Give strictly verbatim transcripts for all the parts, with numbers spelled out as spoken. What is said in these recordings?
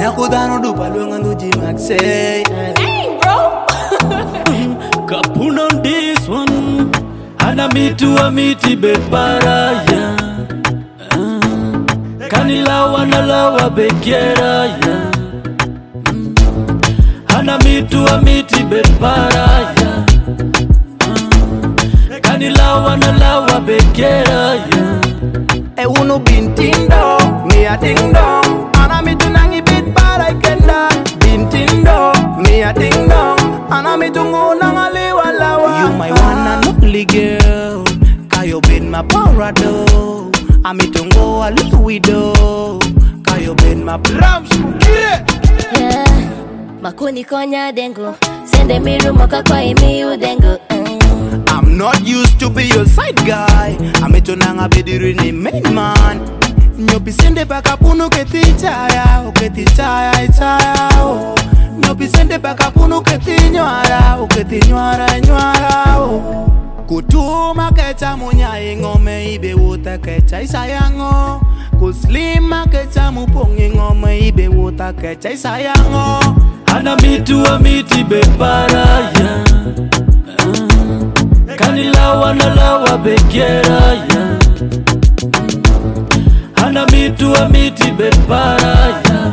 Nakudano do palunga do Jimaxe. Hey, bro. Kapun on this one. Ana mitu a miti bepara ya. Kanila wana lawa bekera ya. Ana mitu a miti bepara ya. Kanila wana lawa bekera ya. E uno bintindo, me a ding dong. Ana mitu nangi bit para kenda. Bintindo, me a ding dong. Ana mitu nguna liwa lawa. You my one and only girl. Kayo been my parado. I'm it to go a little widow. Kayo been my rams. Yeah, makuni konya dengo. Sende miru moka kwa imi udengo. I'm not used to be your side guy. I'm it to nanga bediri ni main man. Nyopi sende baka punu keti chaya. Uketi chaya chaya. Nyopi sende baka punu keti nyara. Uketi nyara nyara. Kutuma kecha munya ingome ibe wuta kecha isayango. Kuslima kecha mupongi ngome ibe wuta kecha isayango. Ana mitu a miti bepara ya. Kanila wana lawa bekera ya. Ana mitu a miti bepara ya.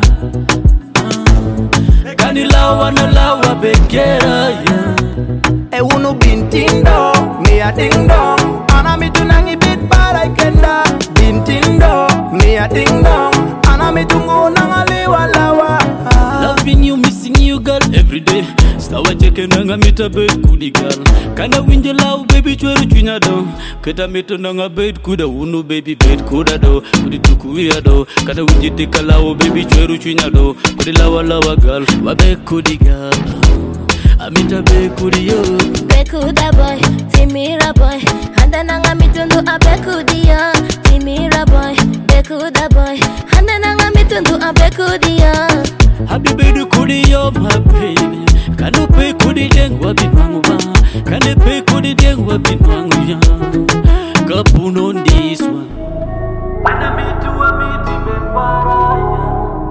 Kanila wana lawa bekera ya. E uno bintindo, me a ding dong. Ana mitu nangi bit para kenda. Bintindo, me a ding dong. Ana mitu nguna liwa lawa. Loving you, missing you, girl, every day. Stawa cheke nanga mita bed kudi girl. Kana winje love, baby chweru chunya do. Keta mita nanga bed kuda unu, baby bed kuda do. Kudi tukuya do. Kana winje tika lao, baby chweru chunya do. Kudi lawa lawa girl, wabe kudi girl. Amita be kudi yo. Be kuda boy, timira boy. Handa nanga mitundu abe kudi yo. Timira boy, be kuda boy. Handa nanga mitundu abe kudi yo. Habibi du kudi yo, my baby. Kanu pe kudi deng wabi mangu ba. Kanu pe kudi deng wabi mangu ya. Kapun on this one. Ana mitu a miti bepara ya.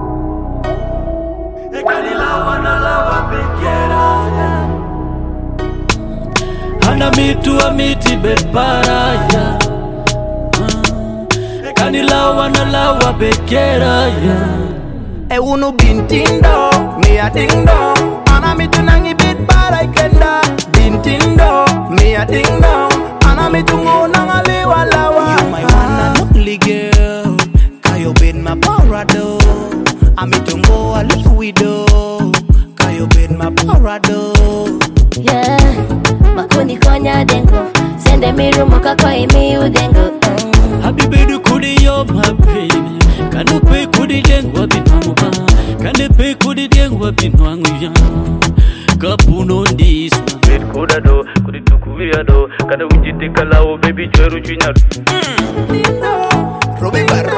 Kanila wana lawa bekera ya. Ana mitu a miti bepara ya. Kanila wana lawa bekera ya. E uno bintindo, me a ding dong. Ana mitu nangi bit para kenda. Bintindo, me a ding dong. Ana mitu nguna liwa lawa. You my one and only girl. Kayo been my parado. I'm it to go a little widow. Kayo been my parado. Yeah, makuni konya dengo. Sende miru moka kwa imi udengo. Habibi du kudi yo, my baby. Kanu pe kudi deng wabi mangu ba. Kanu pe kudi deng wabi mangu ya. Kapun on this one. Bed kuda do, kudi tukuya do. Kana winje tika lao, baby chweru chunya do. Robin Barra.